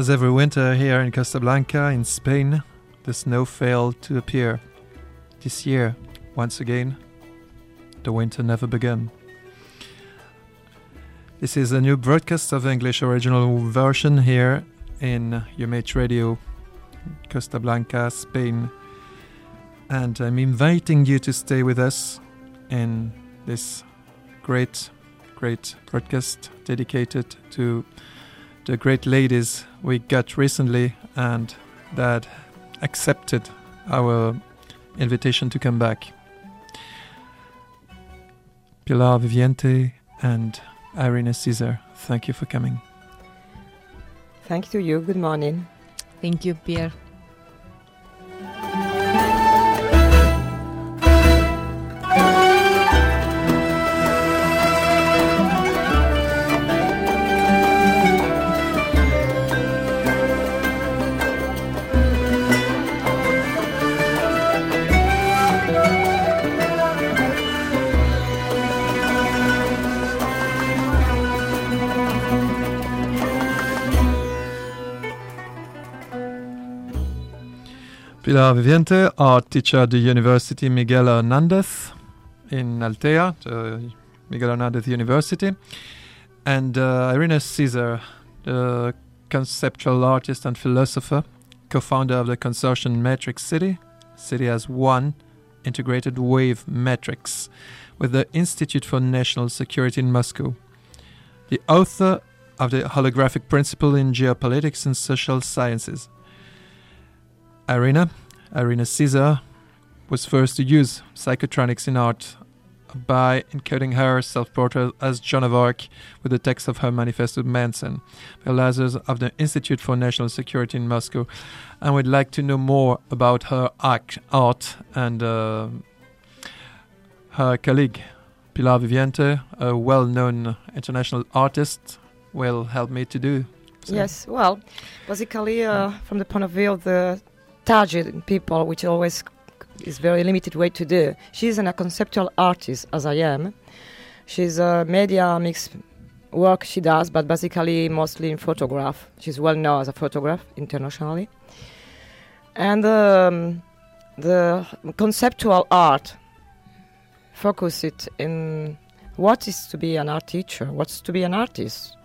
As every winter here in Costa Blanca, in Spain, the snow failed to appear. This year, once again, the winter never began. This is a new broadcast of the English original version here in UMH Radio, Costa Blanca, Spain. And I'm inviting you to stay with us in this great broadcast dedicated to the great ladies we got recently and that accepted our invitation to come back. Pilar Viviente and Irina Caesar, thank you for coming. Thank you. Good morning. Thank you, Pierre. Pilar Viviente, art teacher at the University Miguel Hernández in Altea, the Miguel Hernández University. And Irina Caesar, the conceptual artist and philosopher, co-founder of the consortium Matrix City. City has one integrated wave matrix with the Institute for National Security in Moscow. The author of the holographic principle in geopolitics and social sciences. Irina Caesar was first to use psychotronics in art by encoding her self-portrait as Joan of Arc with the text of her manifesto Manson, realizers of the Institute for National Security in Moscow. And we'd like to know more about her art and her colleague, Pilar Viviente, a well-known international artist, will help me to do so. Yes, well, basically from the point of view of the target people, which always is very limited way to do. She's a conceptual artist, as I am. She's a media mixed work she does, but basically mostly in photograph. She's well known as a photographer internationally. And the conceptual art focuses in what is to be an art teacher, what's to be an artist.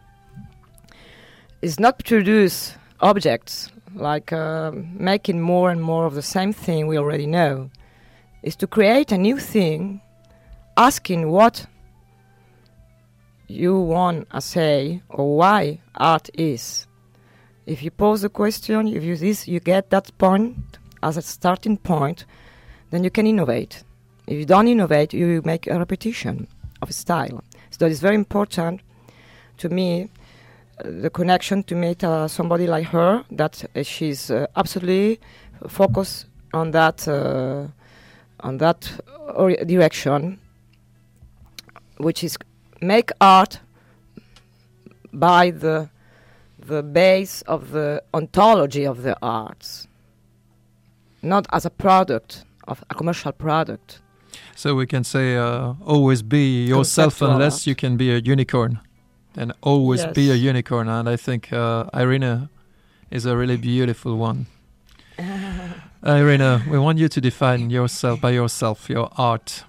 It's not produce objects like making more and more of the same thing we already know. Is to create a new thing, asking what you want to say or why art is. If you pose a question, if you get that point as a starting point, then you can innovate. If you don't innovate, you make a repetition of style. So it's very important to me, the connection to meet somebody like her, that she's absolutely focused on that direction, which is make art by the base of the ontology of the arts, not as a product of a commercial product. So we can say always be yourself Conceptual unless art. you can be a unicorn. And always be a unicorn. And I think Irina is a really beautiful one. Irina, we want you to define yourself by yourself, your art.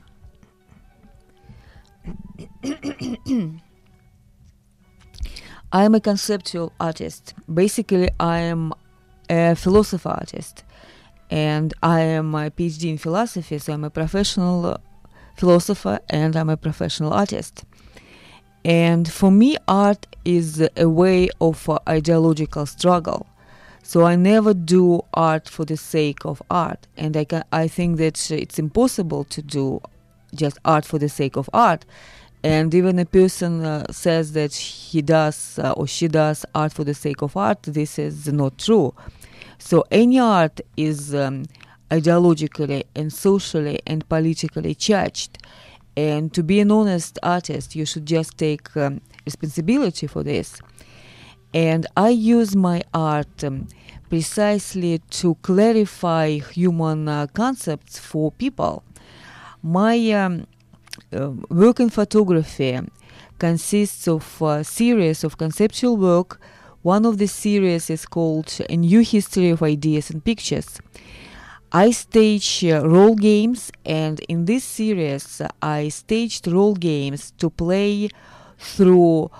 I am a conceptual artist. Basically, I am a philosopher artist. And I am a PhD in philosophy, so I'm a professional philosopher and I'm a professional artist. And for me, art is a way of ideological struggle. So I never do art for the sake of art. And I think that it's impossible to do just art for the sake of art. And even a person says that he does or she does art for the sake of art, this is not true. So any art is ideologically and socially and politically charged. And to be an honest artist, you should just take responsibility for this. And I use my art precisely to clarify human concepts for people. My work in photography consists of a series of conceptual work One of the series is called A New History of Ideas and Pictures. I stage role games, and in this series I staged role games to play through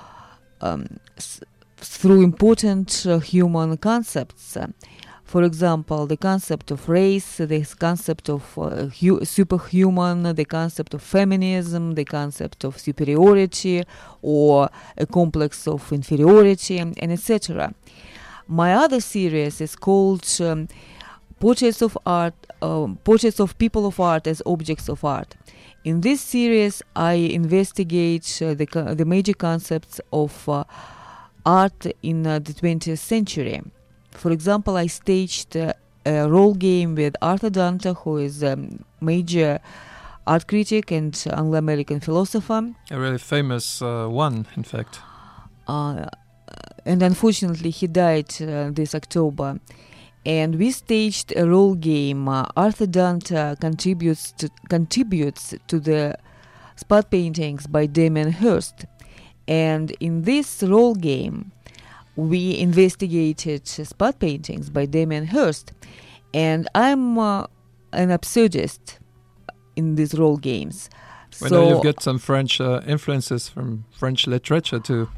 important human concepts. For example, the concept of race, the concept of superhuman, the concept of feminism, the concept of superiority or a complex of inferiority, and etc. My other series is called Portraits of Art, Portraits of People of Art as Objects of Art. In this series, I investigate the major concepts of art in the 20th century. For example, I staged a role game with Arthur Dante, who is a major art critic and Anglo-American philosopher. A really famous one, in fact. And unfortunately, he died this October. And we staged a role game. Arthur Dante contributes to the spot paintings by Damien Hirst. And in this role game, we investigated spot paintings by Damien Hirst. And I'm an absurdist in these role games. I know you've got some French influences from French literature too.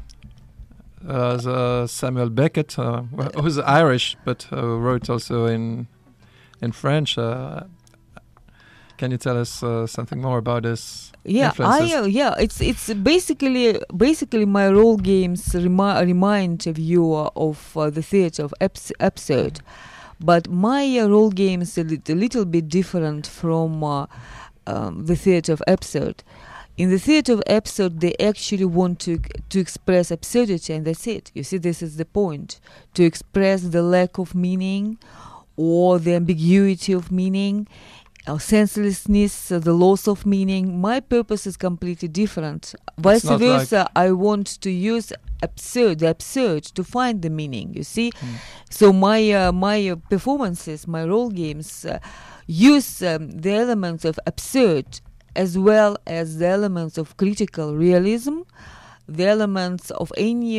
Samuel Beckett, who's Irish but wrote also in French. Can you tell us something more about this? It's basically my role games remind a viewer of the theatre of absurd, but my role games are a little bit different from the theatre of absurd. In the theatre of absurd, they actually want to express absurdity, and that's it. You see, this is the point. To express the lack of meaning or the ambiguity of meaning, senselessness, the loss of meaning. My purpose is completely different. Vice versa, I want to use the absurd to find the meaning, you see. So my performances, my role games use the elements of absurd as well as the elements of critical realism, the elements of any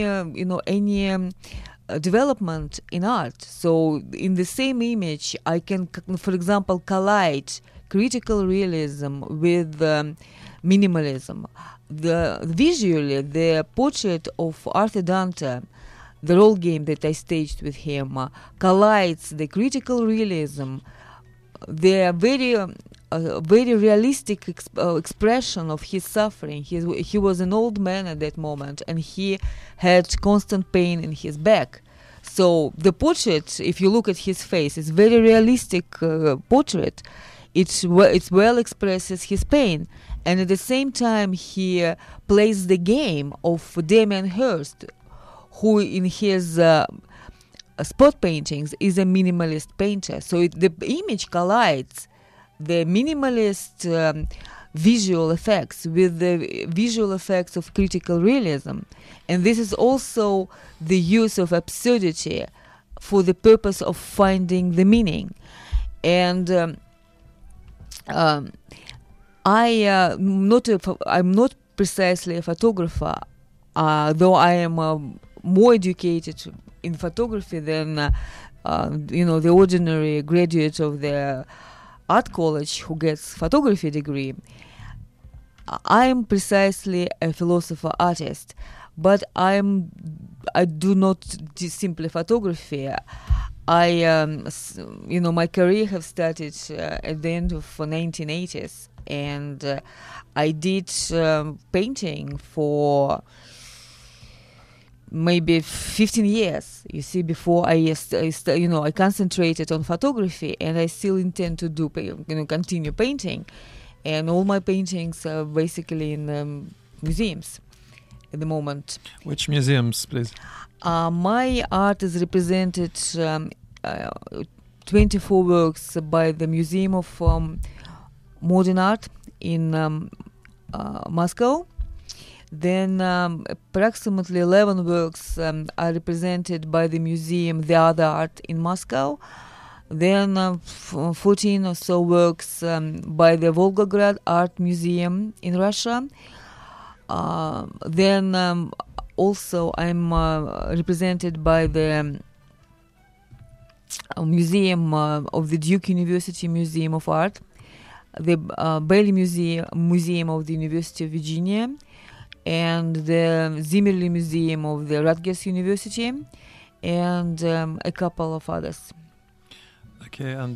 development in art. So in the same image, I can, for example, collide critical realism with minimalism. Visually, the portrait of Arthur Dante, the role game that I staged with him, collides the critical realism, the very realistic expression of his suffering. He was an old man at that moment, and he had constant pain in his back. So the portrait, if you look at his face, is very realistic portrait. It well expresses his pain, and at the same time he plays the game of Damien Hirst, who in his spot paintings is a minimalist painter. So the image collides the minimalist visual effects with the visual effects of critical realism. And this is also the use of absurdity for the purpose of finding the meaning. And I'm not precisely a photographer, though I am more educated in photography than the ordinary graduate of the art college who gets photography degree. I am precisely a philosopher artist, but I do not do simply photography. My career have started at the end of 1980s, and I did painting for maybe 15 years. You see, before I concentrated on photography, and I still intend to do continue painting, and all my paintings are basically in museums at the moment. Which museums, please? My art is represented 24 works by the Museum of Modern Art in Moscow. Then approximately 11 works are represented by the museum The Other Art in Moscow. Then 14 or so works by the Volgograd Art Museum in Russia. Then also I'm represented by the museum of the Duke University Museum of Art, the Bailey Museum of the University of Virginia, and the Zimmerli Museum of the Rutgers University, and a couple of others. Okay, and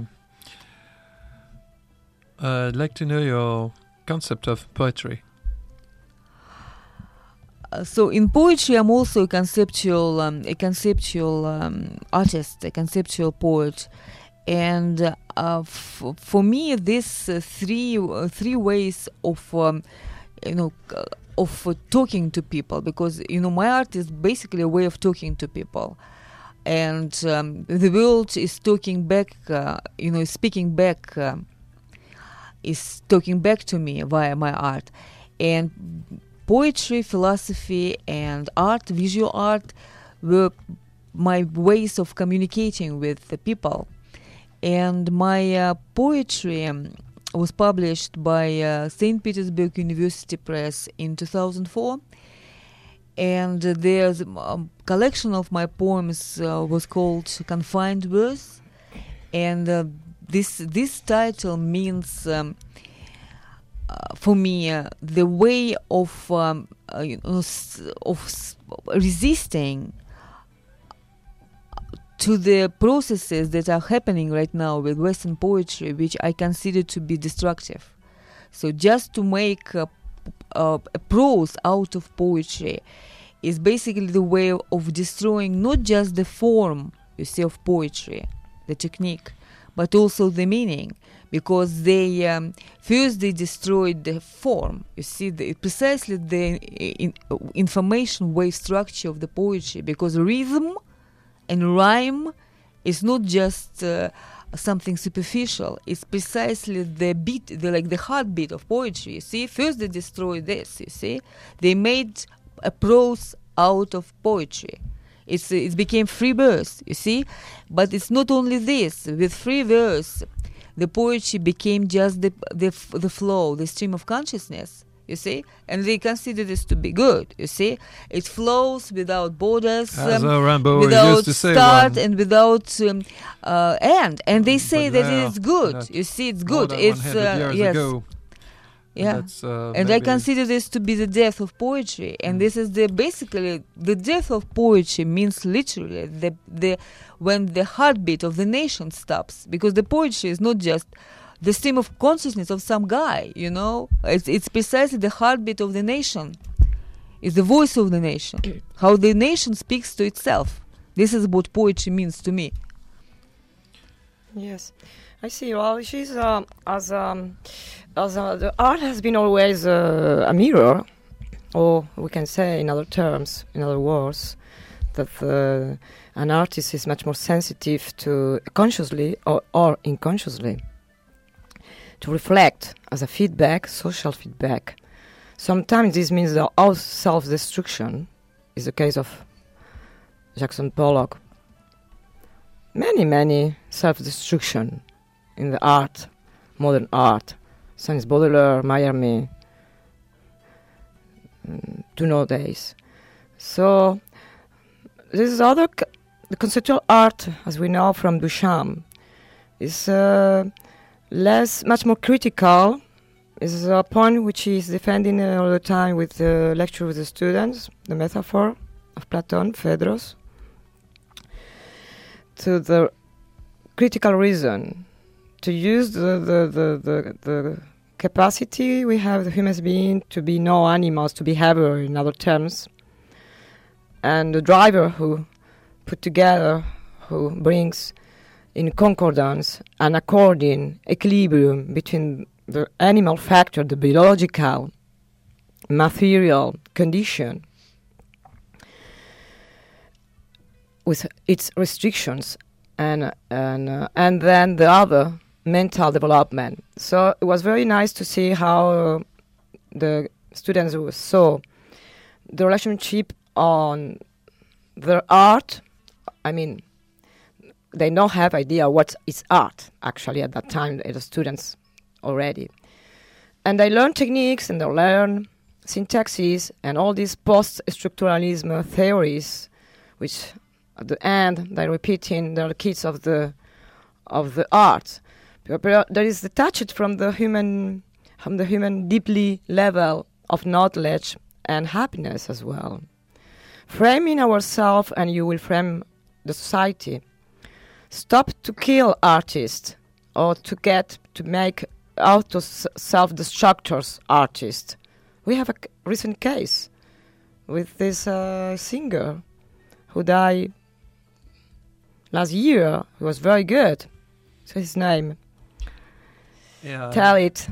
I'd like to know your concept of poetry. So in poetry, I'm also a conceptual artist, a conceptual poet, and for me, this three ways of of talking to people, because my art is basically a way of talking to people, and the world is talking back, speaking back, is talking back to me via my art, and poetry, philosophy, and art, visual art, were my ways of communicating with the people. And my poetry was published by St. Petersburg University Press in 2004. And there's a collection of my poems was called Confined Verse. And this title means... for me, the way of resisting to the processes that are happening right now with Western poetry, which I consider to be destructive. So just to make a prose out of poetry is basically the way of destroying not just the form, of poetry, the technique, but also the meaning. Because first they destroyed the form, precisely the information wave structure of the poetry, because rhythm and rhyme is not just something superficial, it's precisely the beat, the heartbeat of poetry, First they destroyed this, They made a prose out of poetry. It became free verse, But it's not only this, with free verse, the poetry became just the flow, the stream of consciousness, and they consider this to be good, It flows without borders, As Rimbaud without used to say start and without end. And they say But that it's good, it's good. It's yes. Ago. Yeah, and I consider this to be the death of poetry, and this is basically the death of poetry means literally the when the heartbeat of the nation stops, because the poetry is not just the stream of consciousness of some guy, it's precisely the heartbeat of the nation. It's the voice of the nation, how the nation speaks to itself. This is what poetry means to me. Yes, I see. Well, she's the art has been always a mirror, or we can say in other terms, in other words, that an artist is much more sensitive to consciously or unconsciously to reflect as a feedback, social feedback. Sometimes this means the self-destruction is the case of Jackson Pollock. Many self-destruction in the art, modern art. Since Baudelaire, Mallarmé, to nowadays. So this is the conceptual art, as we know from Duchamp, is much more critical. Is a point which he is defending all the time with the lecture with the students, the metaphor of Platon, Phaedros, to the critical reason, to use the capacity we have, the human being, to be no animals, to be ever, in other terms, and the driver who put together, who brings in concordance an according equilibrium between the animal factor, the biological, material condition, with its restrictions, and then the other mental development. So it was very nice to see how the students saw the relationship on their art. I mean, they don't have idea what is art, actually, at that time, the students already. And they learn techniques, and they learn syntaxes and all these post-structuralism theories, which at the end they're repeating the kids of the art. But there is detached from the human deeply level of knowledge and happiness as well. Framing ourselves and you will frame the society. Stop to kill artists or to make out of self-destructors artists. We have a recent case with this singer who died last year. He was very good. What's his name? Yeah. Tell it.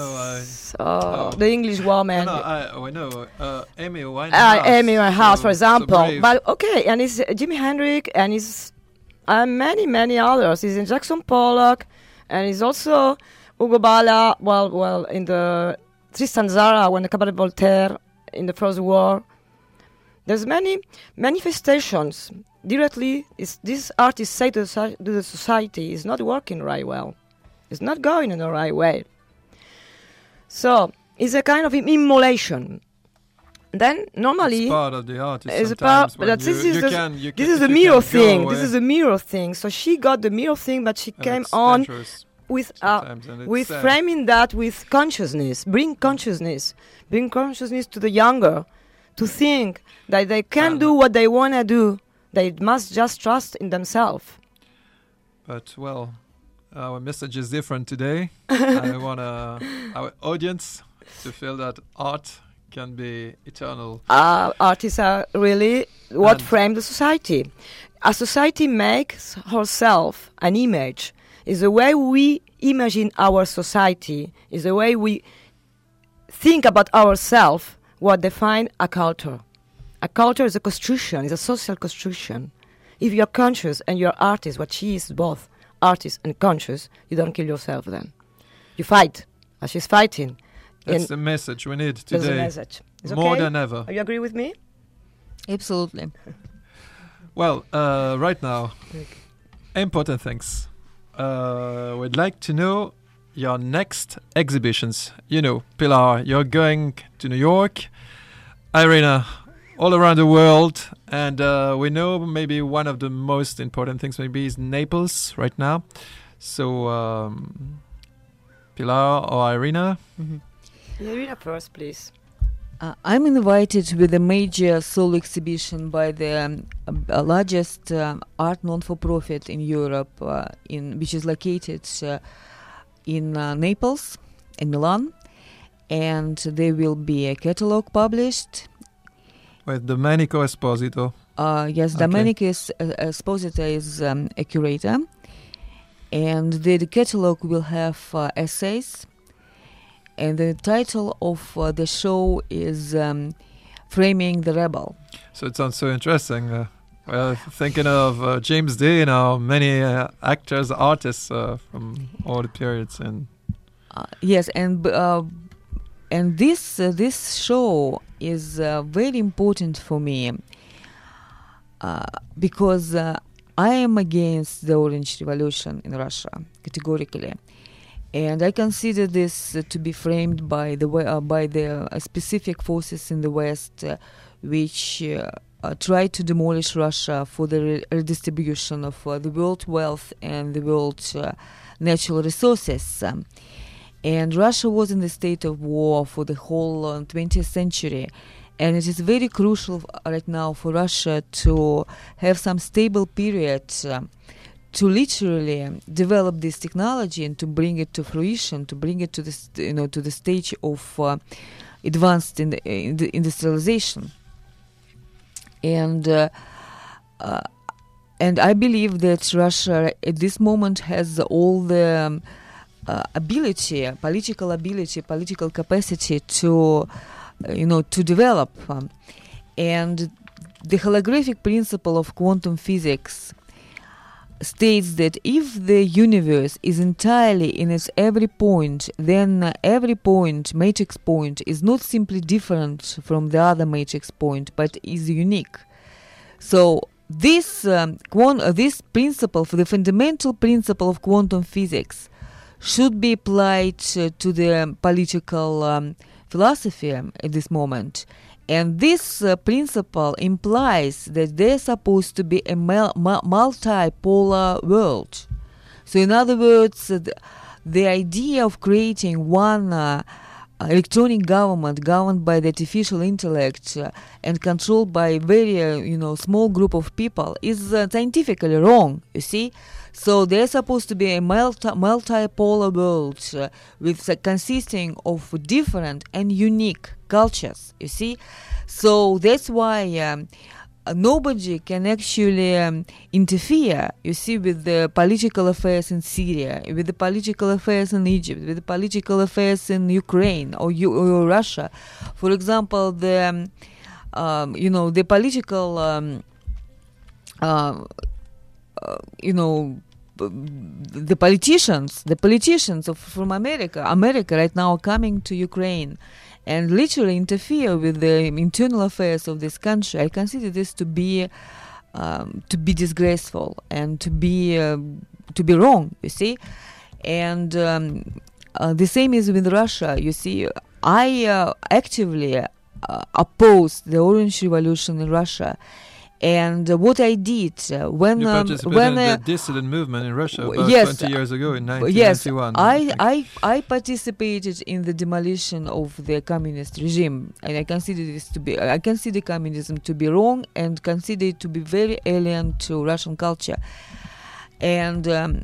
The English woman. I know. Amy Winehouse. Amy Winehouse, for example. So but okay, and it's Jimi Hendrix, and it's many others. He's in Jackson Pollock, and he's also Hugo Balla. Well, in the Tristan Tzara, when the Cabaret Voltaire in the First War. There's many manifestations. Directly, this artist say to the society is not working right well. It's not going in the right way. So it's a kind of immolation. Then normally it's part of the artist. It's part, but this is the mirror thing. This is the mirror thing. So she got the mirror thing, but she came on with framing that with consciousness. Bring consciousness to the younger, to think that they can do what they want to do. They must just trust in themselves. But well, our message is different today. I want our audience to feel that art can be eternal. Artists are really what frame the society. A society makes herself an image. Is the way we imagine our society. Is the way we think about ourselves. What define a culture. A culture is a construction. Is a social construction. If you're conscious and you're artist, what she is both. Artist and conscious, you don't kill yourself then. You fight, as she's fighting. That's the message we need today. That's the message. It's more okay? than ever. You agree with me? Absolutely. Well, right now, important things. We'd like to know your next exhibitions. You know, Pilar, you're going to New York, Irina, all around the world, and we know maybe one of the most important things maybe is Naples right now. So, Pilar or Irina? Mm-hmm. Irina first, please. I'm invited with a major solo exhibition by the largest art non-for-profit in Europe, which is located in Naples and Milan, and there will be a catalog published. With Domenico Esposito. Yes, okay. Domenico Esposito is a curator, and the catalog will have essays, and the title of the show is Framing the Rebel. So it sounds so interesting. Thinking of James Dean or many actors, artists from all the periods. And yes, and this show is very important for me because I am against the Orange Revolution in Russia categorically, and I consider this to be framed by the specific forces in the West which try to demolish Russia for the redistribution of the world wealth and the world natural resources. And Russia was in the state of war for the whole 20th century. And it is very crucial right now for Russia to have some stable period to literally develop this technology and to bring it to fruition, to bring it to the to the stage of advanced in the industrialization. And I believe that Russia at this moment has all the political capacity to develop. And the holographic principle of quantum physics states that if the universe is entirely in its every point, then every point, matrix point, is not simply different from the other matrix point, but is unique. So this principle, the fundamental principle of quantum physics, should be applied to the political philosophy at this moment. And this principle implies that there's supposed to be a multipolar world. So in other words, the idea of creating one electronic government governed by the artificial intellect and controlled by a very small group of people is scientifically wrong, you see. So there's supposed to be a multipolar world consisting of different and unique cultures, you see. So that's why nobody can actually interfere, you see, with the political affairs in Syria, with the political affairs in Egypt, with the political affairs in Ukraine or Russia. For example, the political the politicians from America right now are coming to Ukraine and literally interfere with the internal affairs of this country. I consider this to be disgraceful and to be wrong, you see. And the same is with Russia, you see. I actively opposed the Orange Revolution in Russia. And what I did when you participated in the dissident movement in Russia about 20 years ago in 1991. Yes, I participated in the demolition of the communist regime, and I consider communism to be wrong and consider it to be very alien to Russian culture. And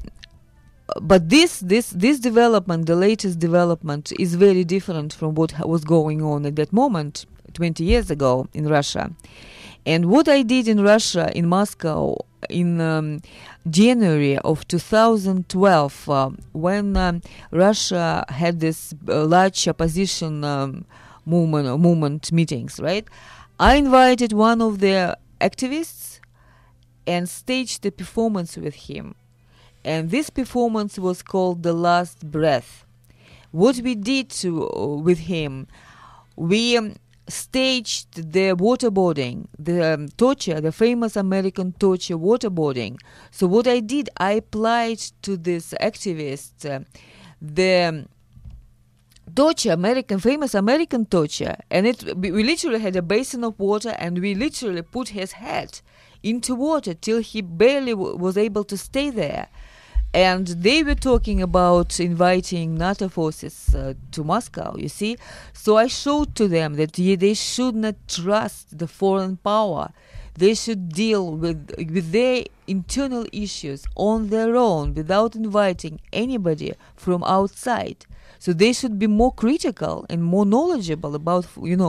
but this development, the latest development, is very different from what was going on at that moment 20 years ago in Russia. And what I did in Russia, in Moscow, in January of 2012, when Russia had this large opposition movement meetings, right? I invited one of the activists and staged a performance with him. And this performance was called The Last Breath. What we did with him, we staged the waterboarding, the torture, the famous American torture waterboarding. So what I did, I applied to this activist the torture, famous American torture, and we literally had a basin of water, and we literally put his head into water till he barely was able to stay there. And they were talking about inviting NATO forces to Moscow, you see. So I showed to them that they should not trust the foreign power. They should deal with their internal issues on their own without inviting anybody from outside. So they should be more critical and more knowledgeable about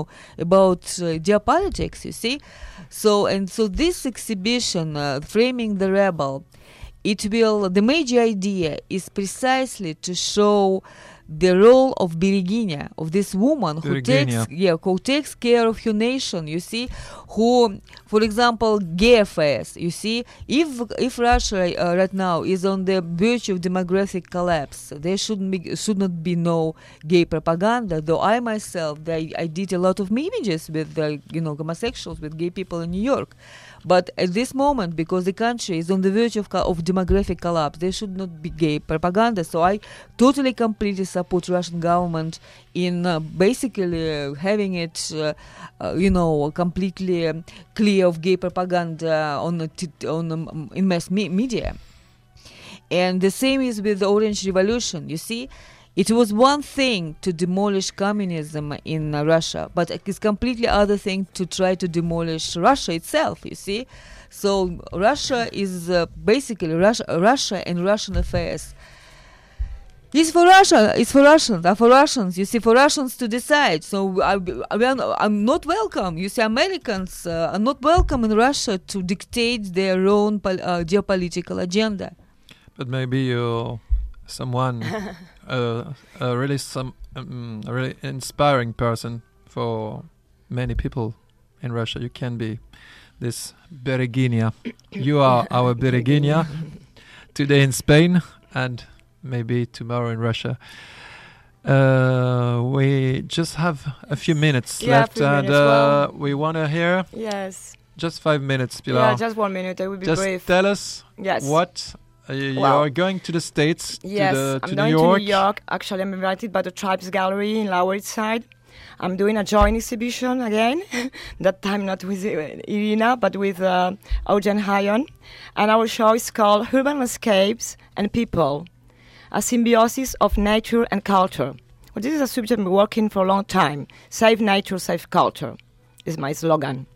geopolitics, you see. So this exhibition, Framing the Rebel, the major idea is precisely to show the role of Bereginya, of this woman who takes care of her nation, you see, who, for example, gay affairs, you see, if Russia right now is on the verge of demographic collapse, there should not be no gay propaganda, though I myself, I did a lot of images with homosexuals, with gay people in New York. But at this moment, because the country is on the verge of demographic collapse, there should not be gay propaganda. So I totally, completely support Russian government in basically having it, completely clear of gay propaganda in mass media. And the same is with the Orange Revolution. You see, it was one thing to demolish communism in Russia, but it's completely other thing to try to demolish Russia itself, you see. So Russia is basically Russia and Russian affairs. It's for Russians, you see, for Russians to decide. So I'm not welcome. You see, Americans are not welcome in Russia to dictate their own geopolitical agenda. But maybe you're someone... a really inspiring person for many people in Russia. You can be this Bereginya. You are our Bereginya today in Spain and maybe tomorrow in Russia. We just have a few minutes left, and we want to hear just 5 minutes, Pilar. Yeah, just 1 minute. I will be just brief. Tell us what... you are going to the States, yes, to I'm New going York. to New York. Actually, I'm invited by the Tribes Gallery in Lower East Side. I'm doing a joint exhibition again, that time not with Irina, but with Eugen Hayon. And our show is called Urban Landscapes and People, a symbiosis of nature and culture. Well, this is a subject I've been working for a long time. Save nature, save culture is my slogan.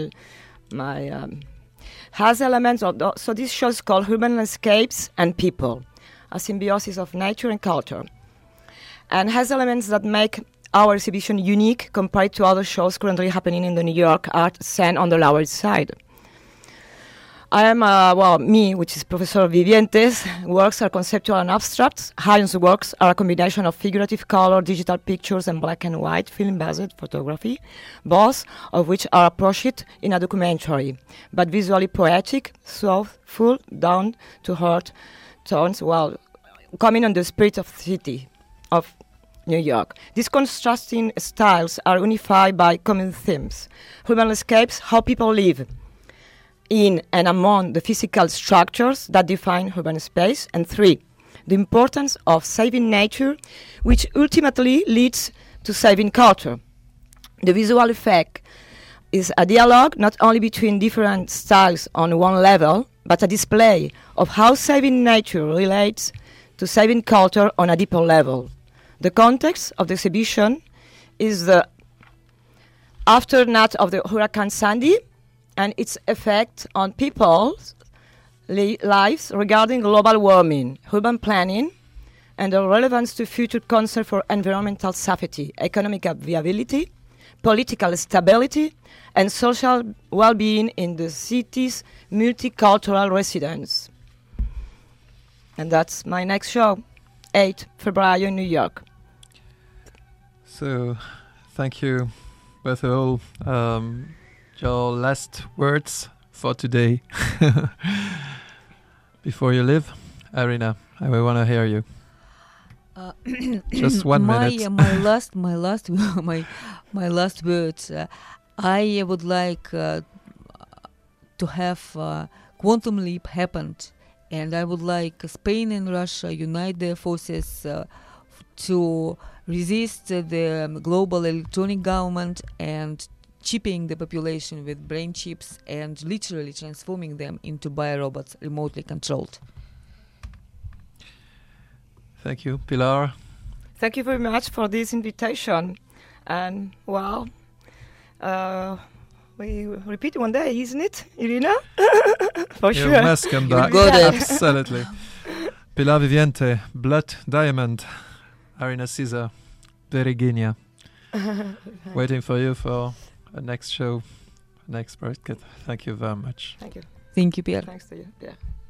Has elements of so this show is called Urban Landscapes and People, a symbiosis of nature and culture, and has elements that make our exhibition unique compared to other shows currently happening in the New York art scene on the Lower East Side. I am, which is Professor Vivientes, works are conceptual and abstract. Hayon's works are a combination of figurative color, digital pictures, and black and white film-based photography, both of which are approached in a documentary, but visually poetic, soulful, down-to-earth tones, while coming on the spirit of the city of New York. These contrasting styles are unified by common themes. Urban landscapes, how people live in and among the physical structures that define urban space. And 3, the importance of saving nature, which ultimately leads to saving culture. The visual effect is a dialogue not only between different styles on one level, but a display of how saving nature relates to saving culture on a deeper level. The context of the exhibition is the aftermath of the Hurricane Sandy and its effect on people's lives regarding global warming, urban planning, and the relevance to future concern for environmental safety, economic viability, political stability, and social well-being in the city's multicultural residents. And that's my next show, 8 February in New York. So, thank you, both of all. Your last words for today before you leave, Irina. I want to hear you. Just 1 minute. My last words. I would like to have quantum leap happened, and I would like Spain and Russia unite their forces to resist the global electronic government and chipping the population with brain chips and literally transforming them into biorobots remotely controlled. Thank you, Pilar. Thank you very much for this invitation. And we repeat one day, isn't it, Irina? For sure. You must come back. Absolutely. Pilar Viviente, Blood Diamond, Irina Caesar, Virginia. Waiting for you for a next show, next broadcast. Thank you very much. Thank you. Thank you, Pierre. Thanks to you. Yeah.